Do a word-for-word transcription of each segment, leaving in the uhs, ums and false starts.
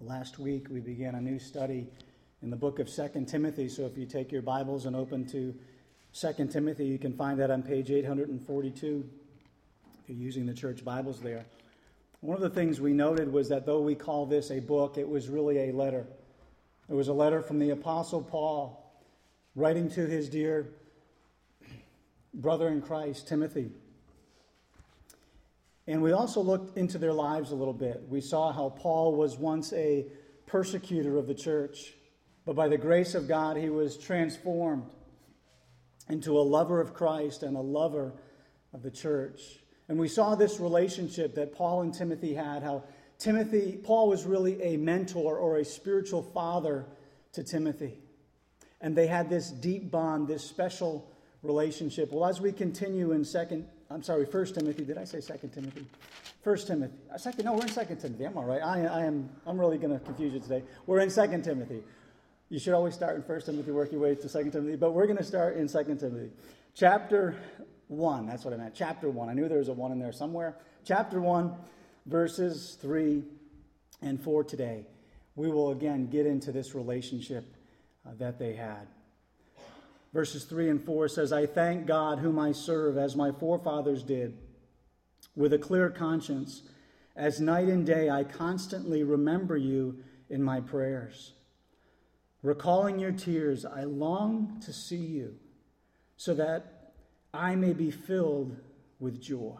Last week we began a new study in the book of Second Timothy, so if you take your Bibles and open to Second Timothy, you can find that on page eight forty-two, if you're using the church Bibles there. One of the things we noted was that though we call this a book, it was really a letter. It was a letter from the Apostle Paul, writing to his dear brother in Christ, Timothy. And we also looked into their lives a little bit. We saw how Paul was once a persecutor of the church, but by the grace of God, he was transformed into a lover of Christ and a lover of the church. And we saw this relationship that Paul and Timothy had, how Timothy, Paul was really a mentor or a spiritual father to Timothy. And they had this deep bond, this special relationship. Well, as we continue in second I'm sorry, First Timothy. Did I say Second Timothy? First Timothy. Uh, second, no, we're in Second Timothy. I'm all right. I, I am. I'm really going to confuse you today. We're in Second Timothy. You should always start in First Timothy, work your way to Second Timothy. But we're going to start in Second Timothy, chapter one. That's what I meant. Chapter one. I knew there was a one in there somewhere. Chapter one, verses three and four. Today, we will again get into this relationship uh, that they had. Verses three and four says, I thank God whom I serve as my forefathers did, with a clear conscience. As night and day I constantly remember you in my prayers. Recalling your tears, I long to see you, so that I may be filled with joy.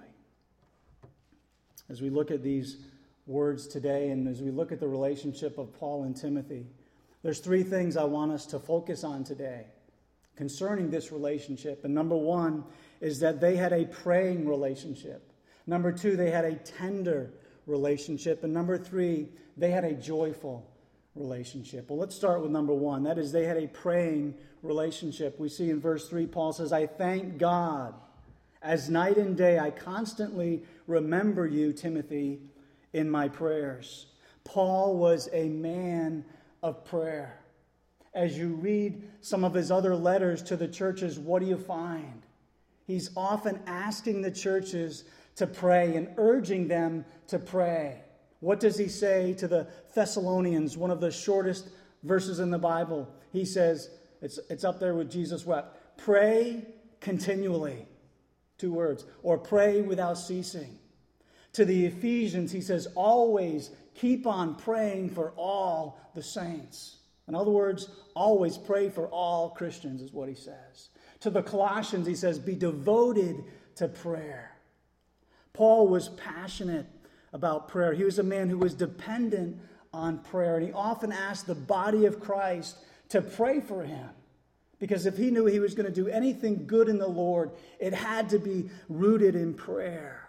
As we look at these words today, and as we look at the relationship of Paul and Timothy, there's three things I want us to focus on today concerning this relationship. And number one is that they had a praying relationship. Number two, they had a tender relationship. And number three, they had a joyful relationship. Well, let's start with number one. That is, they had a praying relationship. We see in verse three, Paul says, I thank God. As night and day, I constantly remember you, Timothy, in my prayers. Paul was a man of prayer. As you read some of his other letters to the churches, what do you find? He's often asking the churches to pray and urging them to pray. What does he say to the Thessalonians, one of the shortest verses in the Bible? He says, it's, it's up there with Jesus wept, pray continually. Two words. Or pray without ceasing. To the Ephesians, he says, always keep on praying for all the saints. In other words, always pray for all Christians is what he says. To the Colossians, he says, be devoted to prayer. Paul was passionate about prayer. He was a man who was dependent on prayer. And he often asked the body of Christ to pray for him. Because if he knew he was going to do anything good in the Lord, it had to be rooted in prayer.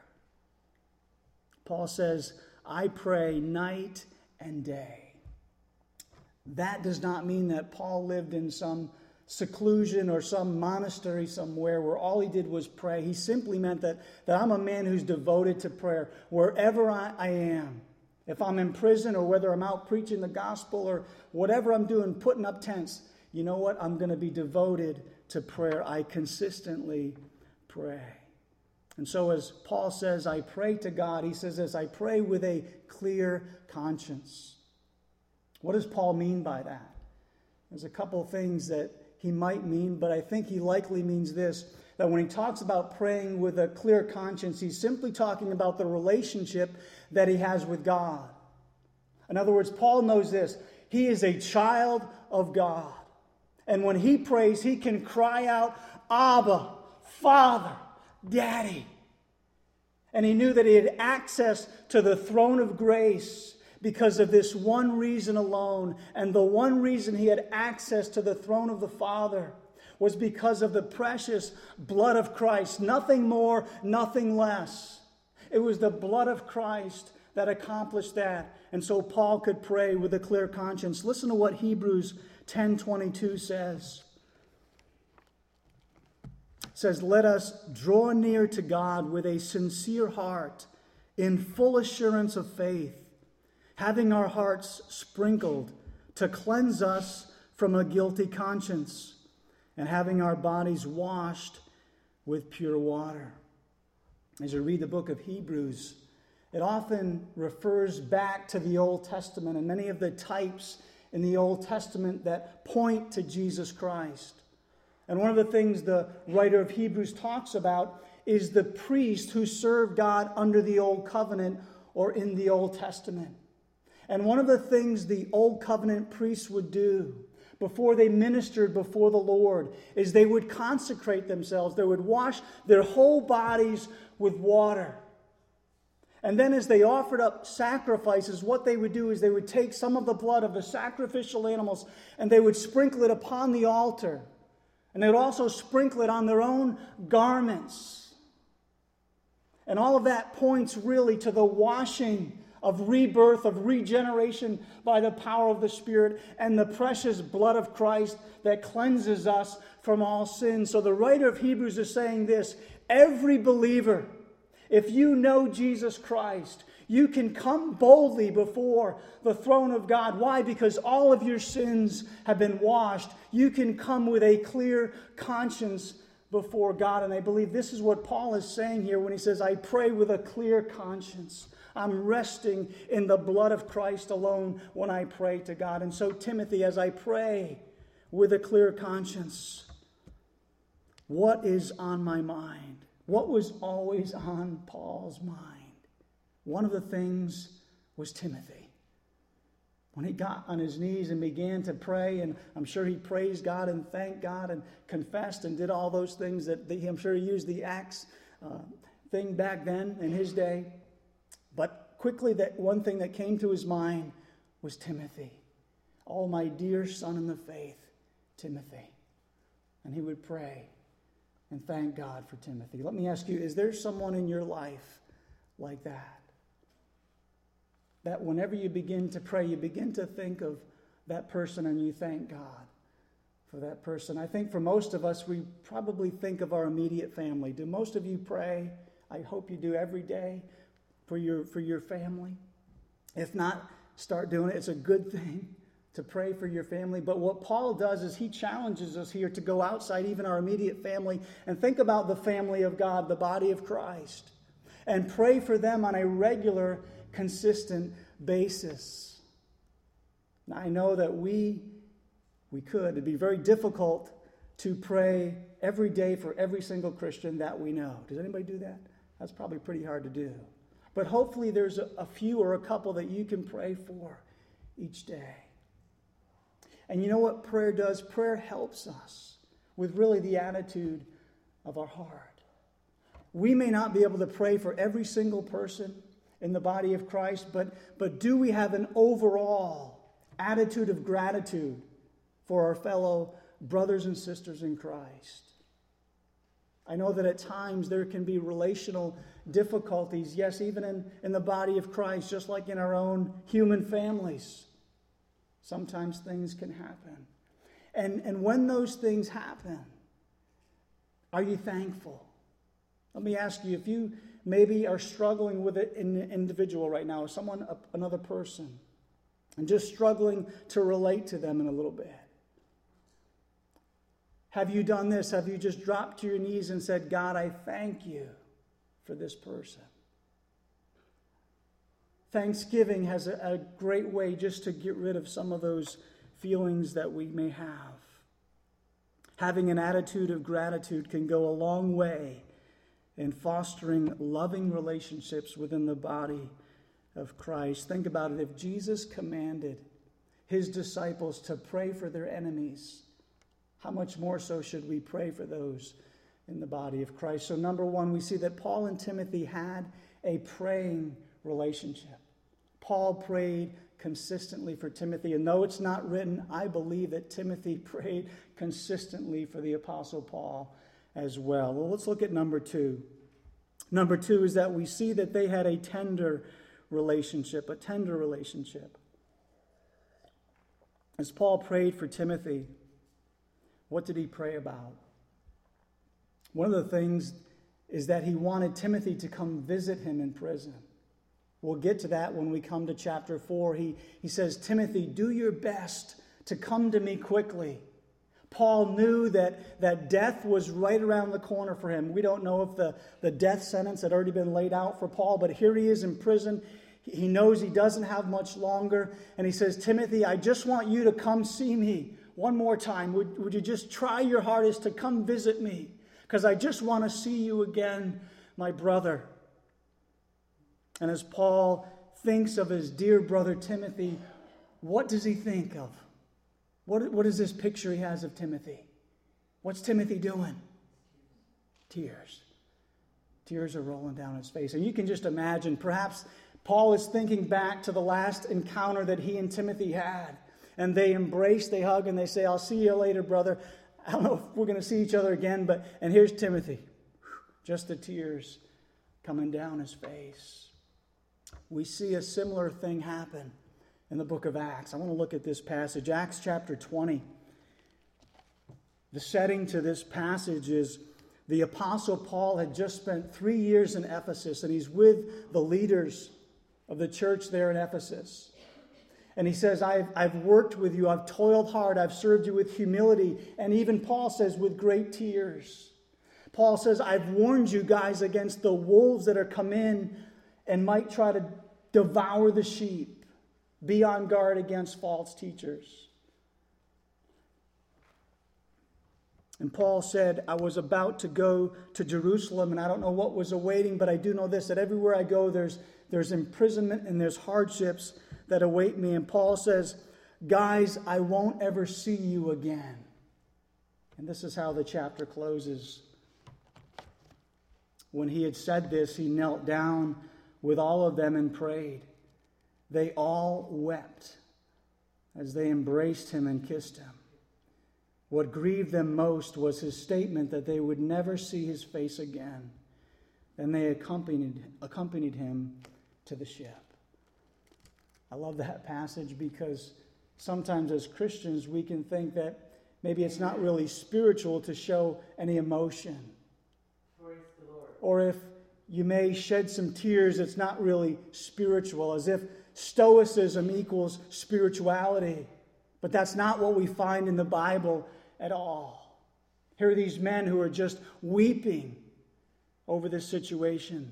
Paul says, I pray night and day. That does not mean that Paul lived in some seclusion or some monastery somewhere where all he did was pray. He simply meant that, that I'm a man who's devoted to prayer wherever I, I am. If I'm in prison or whether I'm out preaching the gospel or whatever I'm doing, putting up tents, you know what? I'm going to be devoted to prayer. I consistently pray. And so as Paul says, I pray to God, he says this, I pray with a clear conscience. What does Paul mean by that? There's a couple of things that he might mean, but I think he likely means this, that when he talks about praying with a clear conscience, he's simply talking about the relationship that he has with God. In other words, Paul knows this. He is a child of God. And when he prays, he can cry out, Abba, Father, Daddy. And he knew that he had access to the throne of grace because of this one reason alone. And the one reason he had access to the throne of the Father was because of the precious blood of Christ. Nothing more, nothing less. It was the blood of Christ that accomplished that. And so Paul could pray with a clear conscience. Listen to what Hebrews ten twenty-two says. It says, let us draw near to God with a sincere heart, in full assurance of faith, having our hearts sprinkled to cleanse us from a guilty conscience, and having our bodies washed with pure water. As you read the book of Hebrews, it often refers back to the Old Testament and many of the types in the Old Testament that point to Jesus Christ. And one of the things the writer of Hebrews talks about is the priest who served God under the Old Covenant or in the Old Testament. And one of the things the Old Covenant priests would do before they ministered before the Lord is they would consecrate themselves. They would wash their whole bodies with water. And then as they offered up sacrifices, what they would do is they would take some of the blood of the sacrificial animals and they would sprinkle it upon the altar. And they would also sprinkle it on their own garments. And all of that points really to the washing of rebirth, of regeneration by the power of the Spirit and the precious blood of Christ that cleanses us from all sin. So the writer of Hebrews is saying this: every believer, if you know Jesus Christ, you can come boldly before the throne of God. Why? Because all of your sins have been washed. You can come with a clear conscience before God. And I believe this is what Paul is saying here when he says, I pray with a clear conscience. I'm resting in the blood of Christ alone when I pray to God. And so, Timothy, as I pray with a clear conscience, what is on my mind? What was always on Paul's mind? One of the things was Timothy. When he got on his knees and began to pray, and I'm sure he praised God and thanked God and confessed and did all those things that he, I'm sure he used the Acts uh, thing back then in his day. But quickly, that one thing that came to his mind was Timothy. Oh, my dear son in the faith, Timothy. And he would pray and thank God for Timothy. Let me ask you, is there someone in your life like that? That whenever you begin to pray, you begin to think of that person and you thank God for that person. I think for most of us, we probably think of our immediate family. Do most of you pray? I hope you do every day for your, for your family. If not, start doing it. It's a good thing to pray for your family. But what Paul does is he challenges us here to go outside even our immediate family and think about the family of God, the body of Christ, and pray for them on a regular, consistent basis. Now, I know that we we could. It'd be very difficult to pray every day for every single Christian that we know. Does anybody do that? That's probably pretty hard to do. But hopefully there's a, a few or a couple that you can pray for each day. And you know what prayer does? Prayer helps us with really the attitude of our heart. We may not be able to pray for every single person in the body of Christ, but, but do we have an overall attitude of gratitude for our fellow brothers and sisters in Christ? I know that at times there can be relational difficulties, yes, even in, in the body of Christ, just like in our own human families. Sometimes things can happen. And, and when those things happen, are you thankful? Let me ask you, if you maybe are struggling with it in an individual right now, or someone, another person, and just struggling to relate to them in a little bit. Have you done this? Have you just dropped to your knees and said, God, I thank you for this person? Thanksgiving has a, a great way just to get rid of some of those feelings that we may have. Having an attitude of gratitude can go a long way in fostering loving relationships within the body of Christ. Think about it. If Jesus commanded his disciples to pray for their enemies, how much more so should we pray for those in the body of Christ? So number one, we see that Paul and Timothy had a praying relationship. Paul prayed consistently for Timothy. And though it's not written, I believe that Timothy prayed consistently for the Apostle Paul as well. Well, let's look at number two. Number two is that we see that they had a tender relationship, a tender relationship. As Paul prayed for Timothy, what did he pray about? One of the things is that he wanted Timothy to come visit him in prison. We'll get to that when we come to chapter four. He, he says, Timothy, do your best to come to me quickly. Paul knew that, that death was right around the corner for him. We don't know if the, the death sentence had already been laid out for Paul, but here he is in prison. He knows he doesn't have much longer. And he says, Timothy, I just want you to come see me one more time. Would, would you just try your hardest to come visit me? Because I just want to see you again, my brother. And as Paul thinks of his dear brother Timothy, what does he think of? What, what is this picture he has of Timothy? What's Timothy doing? Tears. Tears are rolling down his face. And you can just imagine, perhaps Paul is thinking back to the last encounter that he and Timothy had. And they embrace, they hug, and they say, I'll see you later, brother. I don't know if we're going to see each other again, but, and here's Timothy. Just the tears coming down his face. We see a similar thing happen in the book of Acts. I want to look at this passage, Acts chapter twenty. The setting to this passage is the Apostle Paul had just spent three years in Ephesus, and he's with the leaders of the church there in Ephesus. And he says, I've, I've worked with you, I've toiled hard, I've served you with humility, and even Paul says, with great tears. Paul says, I've warned you guys against the wolves that are come in and might try to devour the sheep. Be on guard against false teachers. And Paul said, I was about to go to Jerusalem, and I don't know what was awaiting, but I do know this, that everywhere I go, there's, there's imprisonment and there's hardships that await me. And Paul says, guys, I won't ever see you again. And this is how the chapter closes. When he had said this, he knelt down with all of them and prayed. They all wept as they embraced him and kissed him. What grieved them most was his statement that they would never see his face again. Then they accompanied, accompanied him to the ship. I love that passage because sometimes as Christians we can think that maybe it's not really spiritual to show any emotion. Praise the Lord. Or if you may shed some tears, it's not really spiritual, as if stoicism equals spirituality. But that's not what we find in the Bible at all. Here are these men who are just weeping over this situation.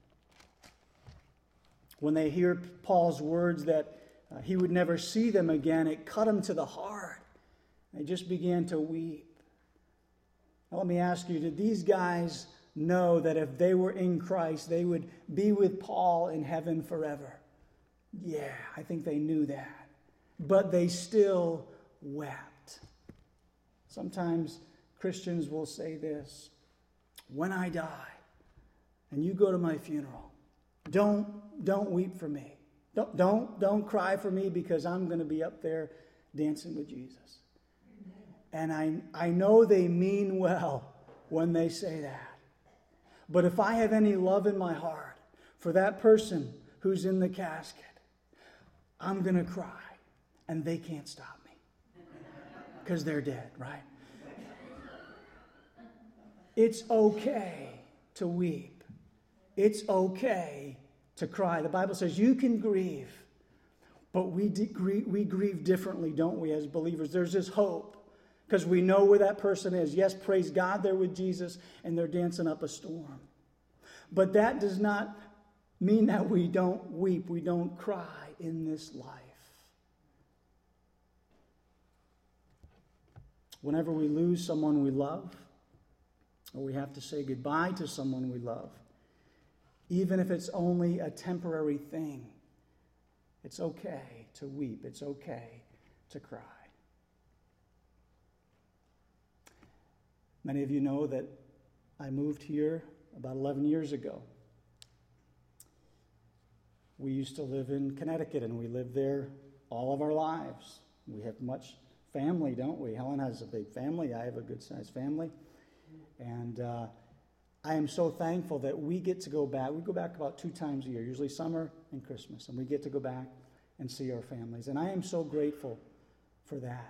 When they hear Paul's words that uh, he would never see them again, it cut them to the heart. They just began to weep. Now let me ask you, did these guys know that if they were in Christ, they would be with Paul in heaven forever? Yeah, I think they knew that. But they still wept. Sometimes Christians will say this, when I die and you go to my funeral, don't, don't weep for me. Don't, don't, don't cry for me because I'm going to be up there dancing with Jesus. And I, I know they mean well when they say that. But if I have any love in my heart for that person who's in the casket, I'm going to cry. And they can't stop me. Because they're dead, right? It's okay to weep. It's okay to cry. The Bible says you can grieve. But we, de- gr- we grieve differently, don't we, as believers? There's this hope. Because we know where that person is. Yes, praise God, they're with Jesus and they're dancing up a storm. But that does not mean that we don't weep, we don't cry in this life. Whenever we lose someone we love, or we have to say goodbye to someone we love, even if it's only a temporary thing, it's okay to weep. It's okay to cry. Many of you know that I moved here about eleven years ago. We used to live in Connecticut, and we lived there all of our lives. We have much family, don't we? Helen has a big family. I have a good-sized family. And uh, I am so thankful that we get to go back. We go back about two times a year, usually summer and Christmas, and we get to go back and see our families. And I am so grateful for that.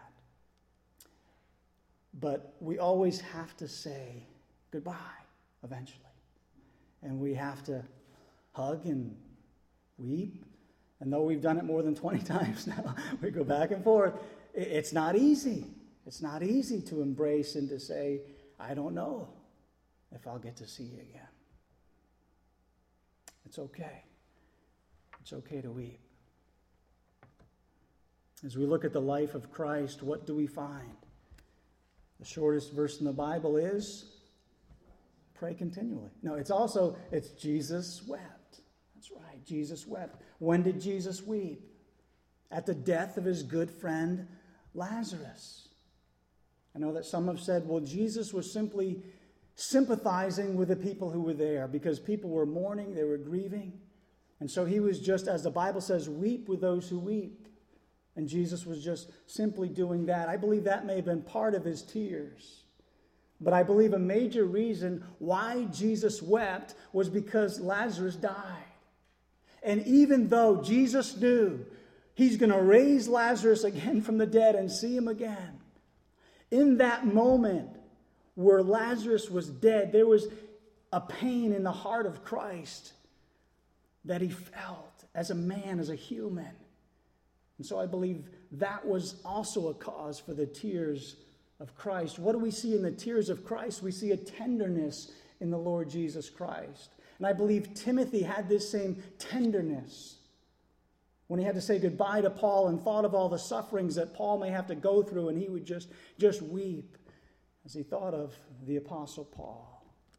But we always have to say goodbye eventually. And we have to hug and weep. And though we've done it more than twenty times now, we go back and forth. It's not easy. It's not easy to embrace and to say, I don't know if I'll get to see you again. It's okay. It's okay to weep. As we look at the life of Christ, what do we find? The shortest verse in the Bible is, pray continually. No, it's also, it's Jesus wept. That's right, Jesus wept. When did Jesus weep? At the death of his good friend Lazarus. I know that some have said, well, Jesus was simply sympathizing with the people who were there because people were mourning, they were grieving. And so he was just, as the Bible says, weep with those who weep. And Jesus was just simply doing that. I believe that may have been part of his tears. But I believe a major reason why Jesus wept was because Lazarus died. And even though Jesus knew he's going to raise Lazarus again from the dead and see him again, in that moment where Lazarus was dead, there was a pain in the heart of Christ that he felt as a man, as a human. And so I believe that was also a cause for the tears of Christ. What do we see in the tears of Christ? We see a tenderness in the Lord Jesus Christ. And I believe Timothy had this same tenderness when he had to say goodbye to Paul and thought of all the sufferings that Paul may have to go through, and he would just, just weep as he thought of the Apostle Paul.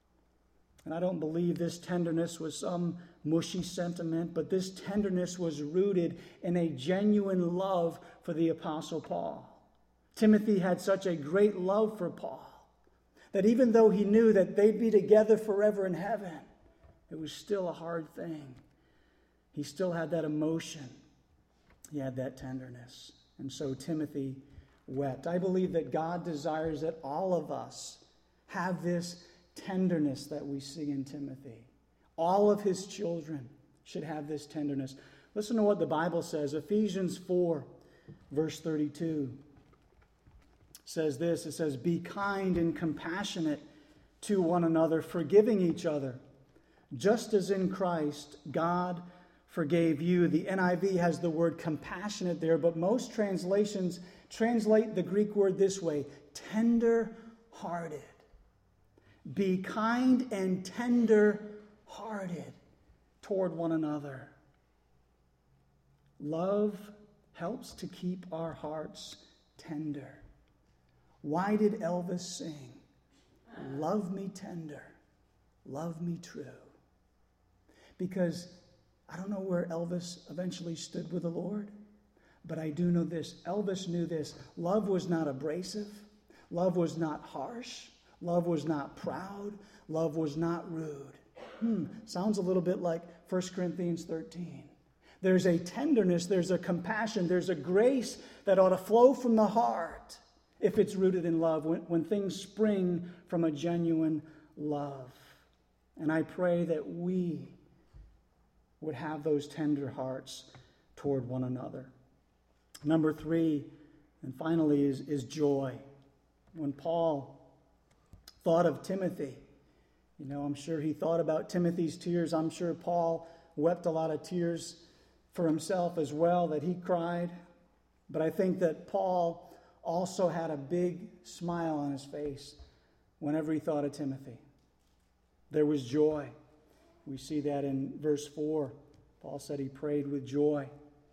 And I don't believe this tenderness was some mushy sentiment, but this tenderness was rooted in a genuine love for the Apostle Paul. Timothy had such a great love for Paul that even though he knew that they'd be together forever in heaven, it was still a hard thing. He still had that emotion. He had that tenderness. And so Timothy wept. I believe that God desires that all of us have this tenderness that we see in Timothy. All of his children should have this tenderness. Listen to what the Bible says. Ephesians four, verse thirty-two says this. It says, be kind and compassionate to one another, forgiving each other, just as in Christ God forgave you. The N I V has the word compassionate there, but most translations translate the Greek word this way, tender-hearted. Be kind and tender-hearted toward one another. Love helps to keep our hearts tender. Why did Elvis sing, love me tender, love me true? Because I don't know where Elvis eventually stood with the Lord, but I do know this. Elvis knew this. Love was not abrasive. Love was not harsh. Love was not proud. Love was not rude. Hmm, sounds a little bit like First Corinthians thirteen. There's a tenderness, there's a compassion, there's a grace that ought to flow from the heart if it's rooted in love, when, when things spring from a genuine love. And I pray that we would have those tender hearts toward one another. Number three, and finally, is, is joy. When Paul thought of Timothy, you know, I'm sure he thought about Timothy's tears. I'm sure Paul wept a lot of tears for himself as well, that he cried. But I think that Paul also had a big smile on his face whenever he thought of Timothy. There was joy. We see that in verse four. Paul said he prayed with joy.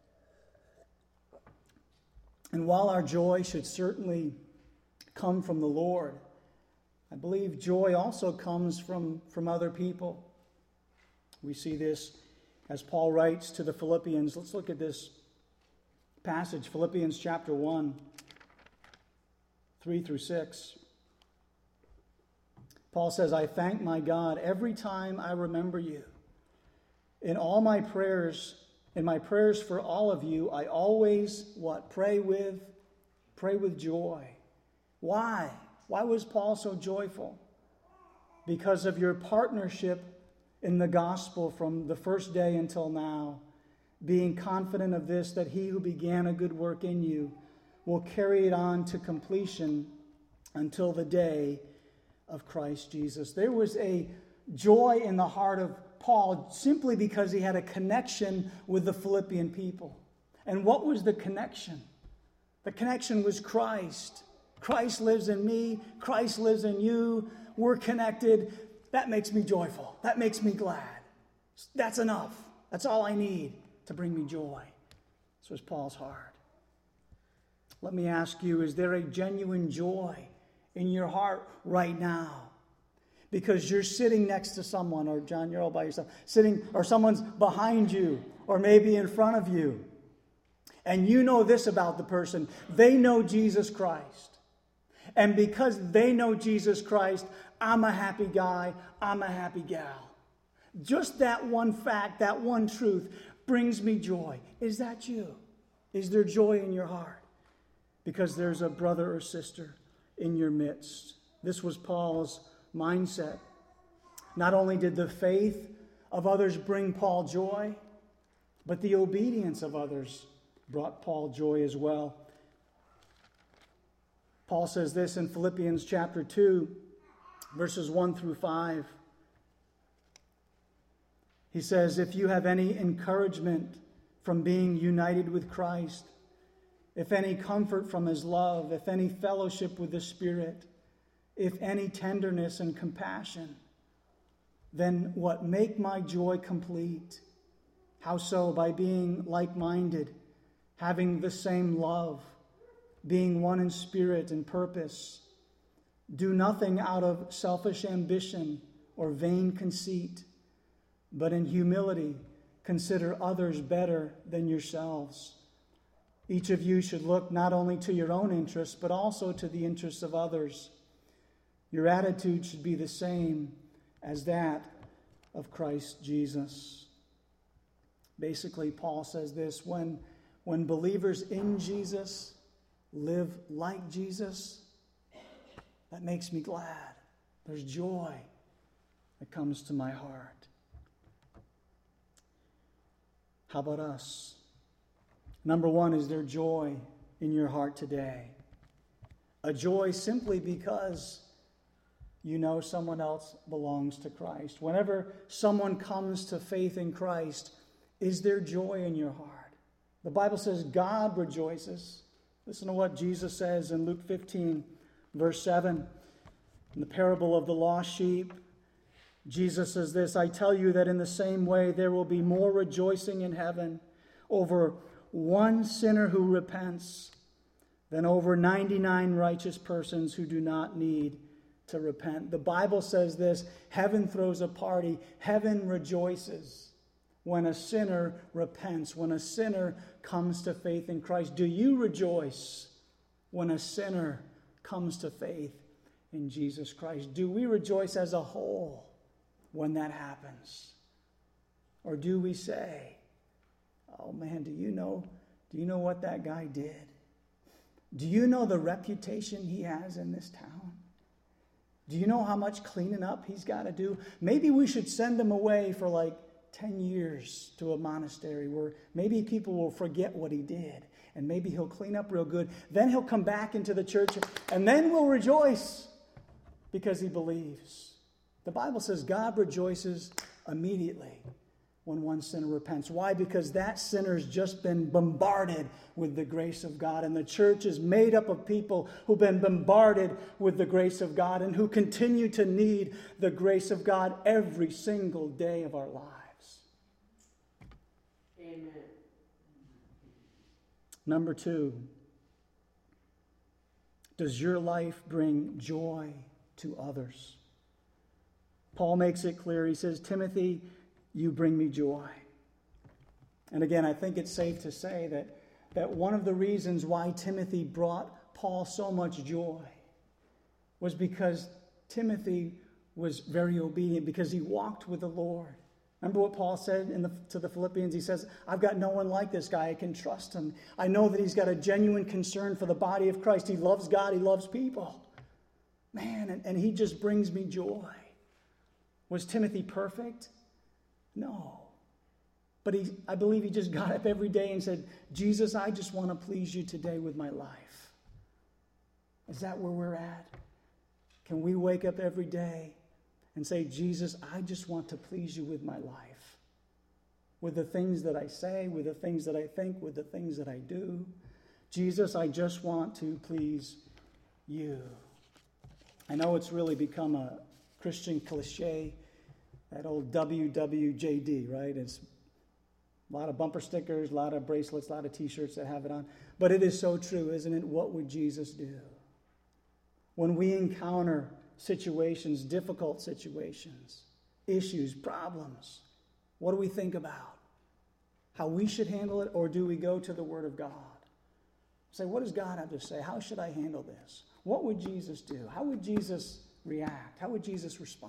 And while our joy should certainly come from the Lord, I believe joy also comes from, from other people. We see this as Paul writes to the Philippians. Let's look at this passage, Philippians chapter one, three through six. Paul says, I thank my God every time I remember you. In all my prayers, in my prayers for all of you, I always, what? Pray with, pray with joy. Why? Why was Paul so joyful? Because of your partnership in the gospel from the first day until now, being confident of this, that he who began a good work in you will carry it on to completion until the day of Christ Jesus. There was a joy in the heart of Paul simply because he had a connection with the Philippian people. And what was the connection? The connection was Christ. Christ lives in me. Christ lives in you. We're connected. That makes me joyful. That makes me glad. That's enough. That's all I need to bring me joy. This was Paul's heart. Let me ask you, is there a genuine joy in your heart right now? Because you're sitting next to someone, or John, you're all by yourself, sitting, or someone's behind you, or maybe in front of you. And you know this about the person. They know Jesus Christ. And because they know Jesus Christ, I'm a happy guy, I'm a happy gal. Just that one fact, that one truth brings me joy. Is that you? Is there joy in your heart? Because there's a brother or sister in your midst. This was Paul's mindset. Not only did the faith of others bring Paul joy, but the obedience of others brought Paul joy as well. Paul says this in Philippians chapter two, verses one through five. He says, if you have any encouragement from being united with Christ, if any comfort from his love, if any fellowship with the Spirit, if any tenderness and compassion, then what? Make my joy complete. How so? By being like-minded, having the same love, being one in spirit and purpose. Do nothing out of selfish ambition or vain conceit, but in humility consider others better than yourselves. Each of you should look not only to your own interests, but also to the interests of others. Your attitude should be the same as that of Christ Jesus. Basically, Paul says this, when, when believers in Jesus live like Jesus, that makes me glad. There's joy that comes to my heart. How about us? Number one, is there joy in your heart today? A joy simply because you know someone else belongs to Christ. Whenever someone comes to faith in Christ, is there joy in your heart? The Bible says God rejoices. Listen to what Jesus says in Luke fifteen, verse seven. In the parable of the lost sheep, Jesus says this, I tell you that in the same way there will be more rejoicing in heaven over one sinner who repents than over ninety-nine righteous persons who do not need to repent. The Bible says this, heaven throws a party, heaven rejoices when a sinner repents, when a sinner comes to faith in Christ. Do you rejoice when a sinner comes to faith in Jesus Christ? Do we rejoice as a whole when that happens? Or do we say, oh man, do you know, do you know what that guy did? Do you know the reputation he has in this town? Do you know how much cleaning up he's got to do? Maybe we should send him away for like ten years to a monastery where maybe people will forget what he did. And maybe he'll clean up real good. Then he'll come back into the church and then we'll rejoice because he believes. The Bible says God rejoices immediately when one sinner repents. Why? Because that sinner's just been bombarded with the grace of God. And the church is made up of people who've been bombarded with the grace of God and who continue to need the grace of God every single day of our lives. Amen. Number two, does your life bring joy to others? Paul makes it clear. He says, Timothy, you bring me joy. And again, I think it's safe to say that, that one of the reasons why Timothy brought Paul so much joy was because Timothy was very obedient, because he walked with the Lord. Remember what Paul said in the, to the Philippians? He says, I've got no one like this guy. I can trust him. I know that he's got a genuine concern for the body of Christ. He loves God. He loves people. Man, and, and he just brings me joy. Was Timothy perfect? No. But he, I believe he just got up every day and said, Jesus, I just want to please you today with my life. Is that where we're at? Can we wake up every day and say, Jesus, I just want to please you with my life? With the things that I say, with the things that I think, with the things that I do. Jesus, I just want to please you. I know it's really become a Christian cliche, that old W W J D, right? It's a lot of bumper stickers, a lot of bracelets, a lot of t-shirts that have it on. But it is so true, isn't it? What would Jesus do? When we encounter situations, difficult situations, issues, problems, what do we think about? How we should handle it, or do we go to the Word of God? Say, what does God have to say? How should I handle this? What would Jesus do? How would Jesus react? How would Jesus respond?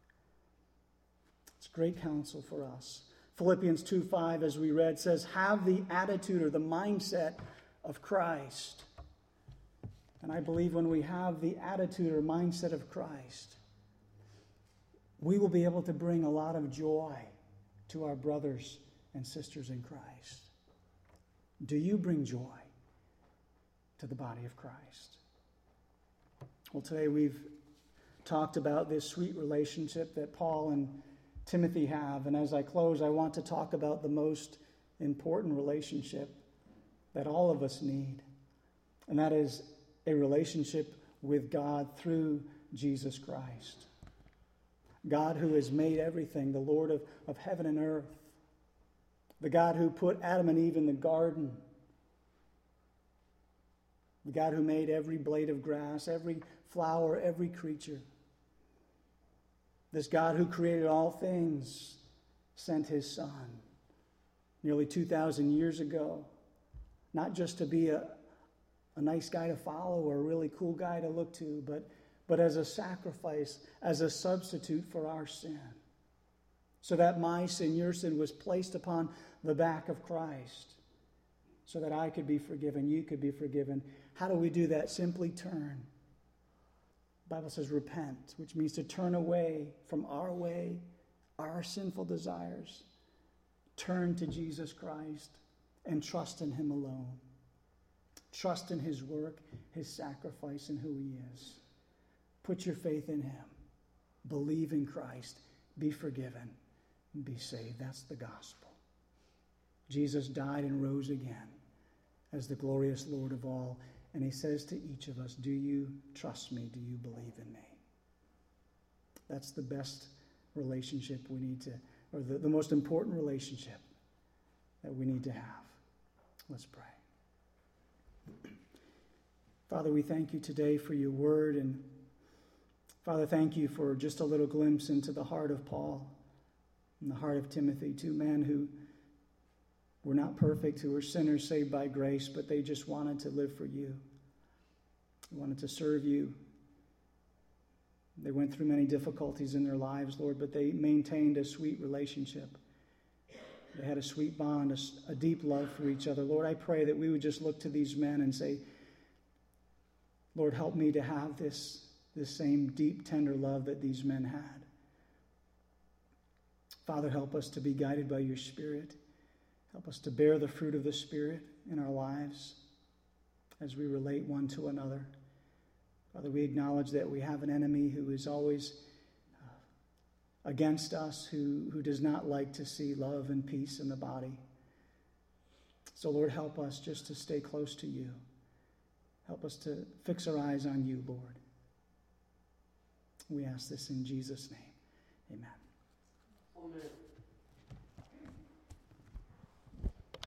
It's great counsel for us. Philippians two five, as we read, says, have the attitude or the mindset of Christ. And I believe when we have the attitude or mindset of Christ, we will be able to bring a lot of joy to our brothers and sisters in Christ. Do you bring joy to the body of Christ? Well, today we've talked about this sweet relationship that Paul and Timothy have. And as I close, I want to talk about the most important relationship that all of us need. And that is a relationship with God through Jesus Christ. God who has made everything, the Lord of, of heaven and earth. The God who put Adam and Eve in the garden. The God who made every blade of grass, every flower, every creature. This God who created all things sent his Son nearly two thousand years ago, not just to be a, a nice guy to follow or a really cool guy to look to, but, but as a sacrifice, as a substitute for our sin. So that my sin, your sin, was placed upon the back of Christ so that I could be forgiven, you could be forgiven. How do we do that? Simply turn. The Bible says repent, which means to turn away from our way, our sinful desires. Turn to Jesus Christ and trust in him alone. Trust in his work, his sacrifice, and who he is. Put your faith in him. Believe in Christ. Be forgiven and be saved. That's the gospel. Jesus died and rose again as the glorious Lord of all. And he says to each of us, do you trust me? Do you believe in me? That's the best relationship we need to, or the, the most important relationship that we need to have. Let's pray. Father, we thank you today for your word. And Father, thank you for just a little glimpse into the heart of Paul and the heart of Timothy, two men who were not perfect, who were sinners saved by grace, but they just wanted to live for you. They wanted to serve you. They went through many difficulties in their lives, Lord, but they maintained a sweet relationship. They had a sweet bond, a, a deep love for each other. Lord, I pray that we would just look to these men and say, Lord, help me to have this, this same deep, tender love that these men had. Father, help us to be guided by your Spirit. Help us to bear the fruit of the Spirit in our lives as we relate one to another. Father, we acknowledge that we have an enemy who is always uh, against us, who, who does not like to see love and peace in the body. So, Lord, help us just to stay close to you. Help us to fix our eyes on you, Lord. We ask this in Jesus' name. Amen. Amen.